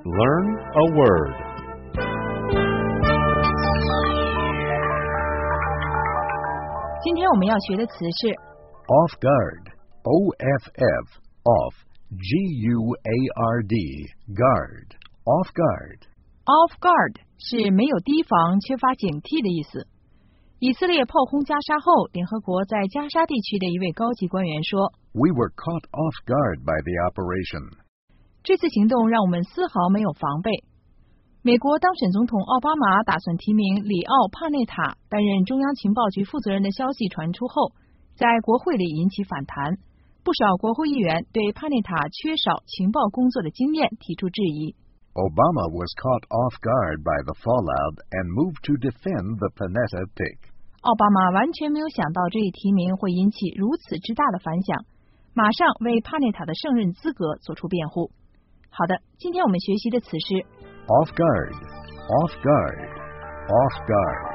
Learn a word. 今天我们要学的词是 Off guard. O-F-F. Off. G-U-A-R-D. Guard. Off guard. off guard 是没有提防、缺乏警惕的意思。以色列炮轰加沙后，联合国在加沙地区的一位高级官员说 We were caught off guard by the operation. 这次行动让我们丝毫没有防备。美国当选总统奥巴马打算提名里奥·帕内塔担任中央情报局负责人的消息传出后，在国会里引起反弹，不少国会议员对帕内塔缺少情报工作的经验提出质疑。 Obama was caught off guard by the fallout and moved to defend the Panetta pick. 奥巴马完全没有想到这一提名会引起如此之大的反响，马上为帕内塔的胜任资格做出辩护。好的，今天我们学习的词是 Off guard. Off guard. Off guard.